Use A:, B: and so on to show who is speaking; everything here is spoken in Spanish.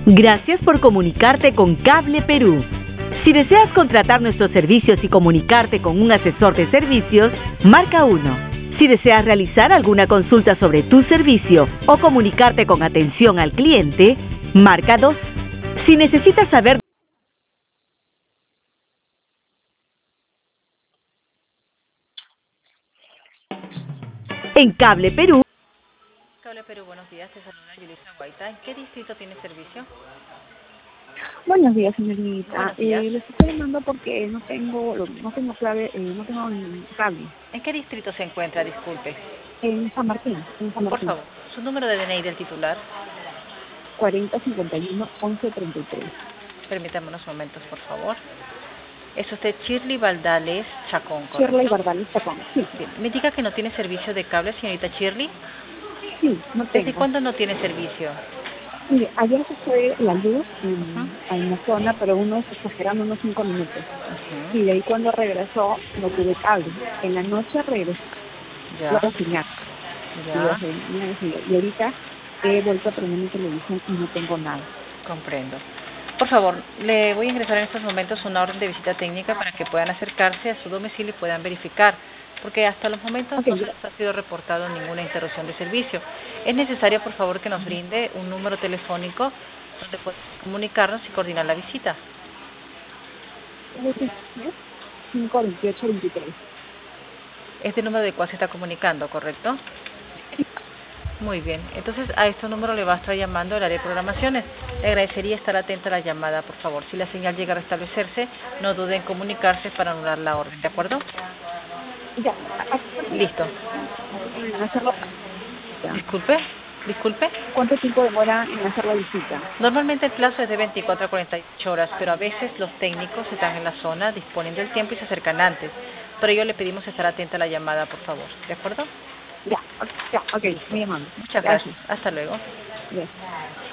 A: Gracias por comunicarte con Cable Perú. Si deseas contratar nuestros servicios y comunicarte con un asesor de servicios, marca 1. Si deseas realizar alguna consulta sobre tu servicio o comunicarte con atención al cliente, marca 2. Si necesitas saber en Cable Perú.
B: Cable Perú, buenos días, te saluda Yulisa Guaita. ¿En qué distrito tiene servicio?
C: Buenos días, señorita.
B: Buenos días.
C: Les estoy llamando porque no tengo clave, no tengo cable.
B: ¿En qué distrito se encuentra? Disculpe.
C: En San Martín,
B: Por favor, su número de DNI del titular.
C: 4051-1133.
B: Permítame unos momentos, por favor. Es usted Shirley Valdales Chacón, ¿correcto?
C: Shirley Valdales Chacón, sí.
B: Bien. ¿Me indica que no tiene servicio de cable, señorita Shirley?
C: Sí, no tengo.
B: ¿Desde cuándo no tiene servicio?
C: Mire, ayer se fue la luz en la zona, pero exagerando unos 5 minutos. Y de ahí cuando regresó, no tuve cable. En la noche regresó a señal. Y ahorita he vuelto a prender mi televisión y no tengo nada.
B: Comprendo. Por favor, le voy a ingresar en estos momentos una orden de visita técnica para que puedan acercarse a su domicilio y puedan verificar, porque hasta los momentos no se les ha sido reportado ninguna interrupción de servicio. Es necesario, por favor, que nos brinde un número telefónico donde podamos comunicarnos y coordinar la visita.
C: 528-23.
B: Este número del cual se está comunicando, ¿correcto? Muy bien. Entonces, a este número le va a estar llamando el área de programaciones. Le agradecería estar atenta a la llamada, por favor. Si la señal llega a restablecerse, no dude en comunicarse para anular la orden, ¿de acuerdo?
C: Ya.
B: Listo.
C: Hacerlo.
B: Disculpe.
C: ¿Cuánto tiempo demora en hacer la visita?
B: Normalmente el plazo es de 24 a 48 horas, pero a veces los técnicos están en la zona, disponen del tiempo y se acercan antes. Por ello le pedimos estar atenta a la llamada, por favor. ¿De acuerdo?
C: Ya, ok, muy amable.
B: Muchas gracias. Hasta luego.
C: Yes.